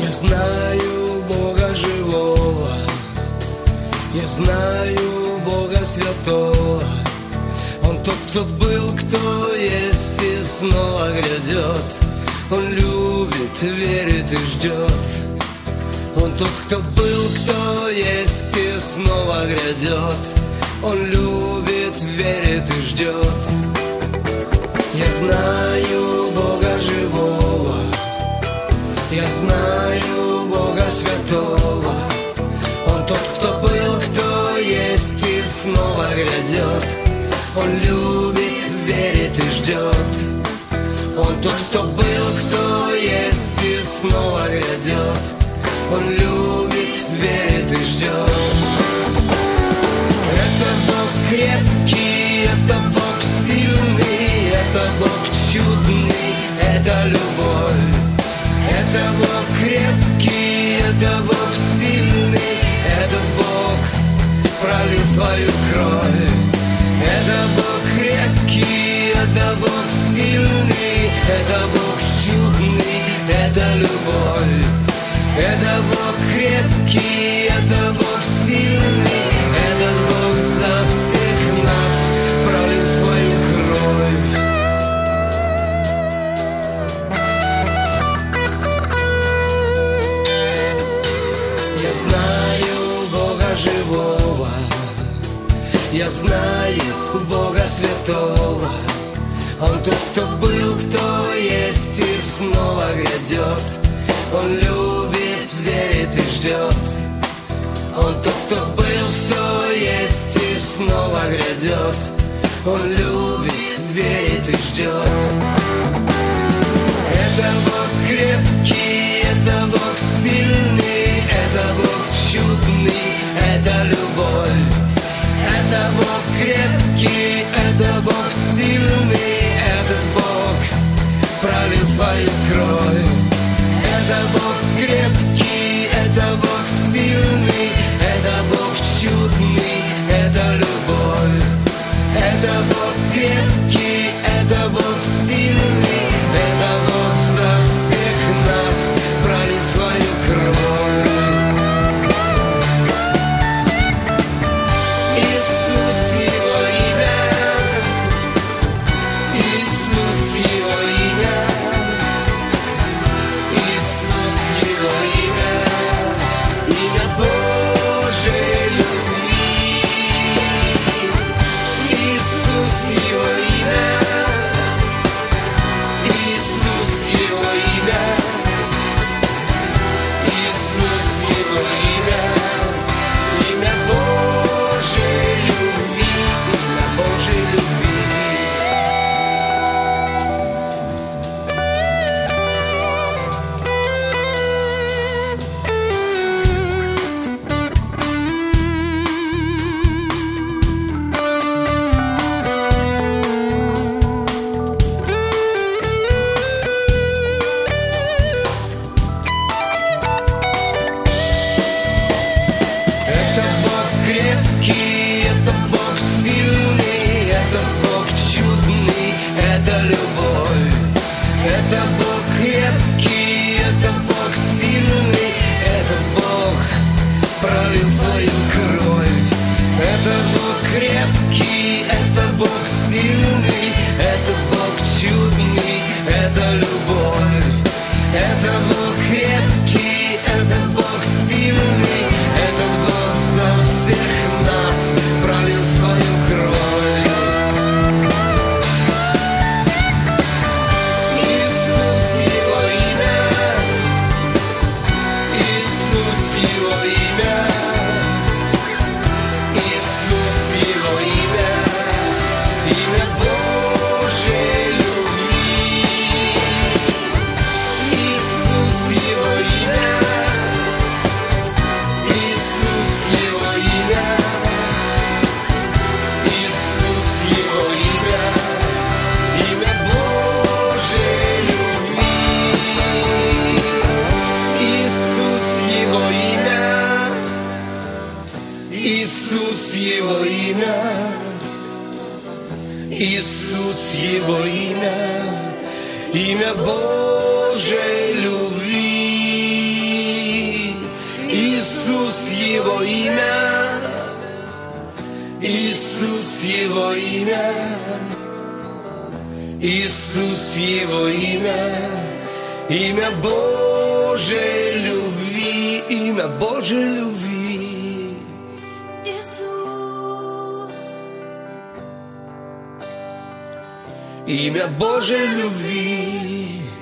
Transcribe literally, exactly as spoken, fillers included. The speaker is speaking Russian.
Я знаю Бога живого, я знаю Бога святого. Он тот, кто был, кто есть и снова грядет. Он любит, верит и ждет. Он тот, кто был, кто есть и снова грядет. Он любит, верит и ждет. Я знаю Бога живого, я знаю Бога святого. Он тот, кто был, кто есть и снова грядет. Он любит, верит и ждет. Он тот, кто был, кто есть и снова грядет. Он любит, верит и ждет. Это Бог крепкий, это Бог сильный, это Бог чудный, это любовь. Это Бог крепкий, это Бог сильный, этот Бог пролил свою кровь. Это Бог крепкий, это Бог сильный, это Бог чудный, это любовь. Это Бог крепкий, это Бог сильный, этот Бог за всех нас пролил свою кровь. Я знаю Бога живого, я знаю Бога святого. Он тот, кто был, кто есть и снова грядет. Он любит, верит и ждет. Он тот, кто был, кто есть и снова грядет. Он любит, верит и ждет. Это Бог крепкий, это Бог сильный, это Бог чудный, это любовь. Это Бог крепкий, это Бог сильный, этот Бог пролил свою кровь. Это Бог крепкий, это Бог сильный, это Бог чудный, это любовь. Это Бог крепкий, это Бог сильный, это Бог за всех нас пролил свою кровь. Иисус его имя, Иисус его имя, Иисус его имя, имя Божьей любви. Иисус его имя, Иисус его имя, Иисус его имя, имя Божьей любви, имя Божьей любви. Это Бог крепкий, это Бог сильный, это Бог чудный, это любовь. Это Бог крепкий, это Бог сильный, этот Бог пролил свою кровь. Это Бог крепкий, это Бог сильный, это Бог чудный, это любовь. Это Бог крепкий, это Бог сильный, этот Бог за всех нас пролил свою кровь. Иисус его имя, Иисус его имя, Иисус его имя, имя Божьей любви. Иисус его имя, Иисус его имя, Иисус его имя, имя Божьей любви. Иисус его имя, Иисус его имя, Иисус его имя, имя Божьей любви. Его имя, Иисус Его имя, Иисус Его имя, имя Божьей любви, имя Божьей любви. Иисус, Имя Божьей любви.